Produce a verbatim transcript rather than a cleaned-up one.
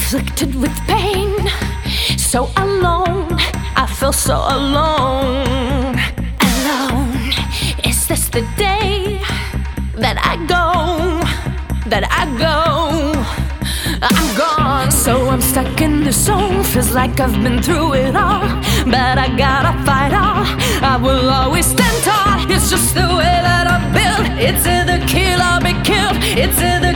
afflicted with pain, so alone. I feel so alone, alone. Is this the day that I go, that I go? I'm gone. So I'm stuck in the zone. Feels like I've been through it all, but I gotta fight on. I will always stand tall. It's just the way that I'm built. It's either kill or be killed. It's either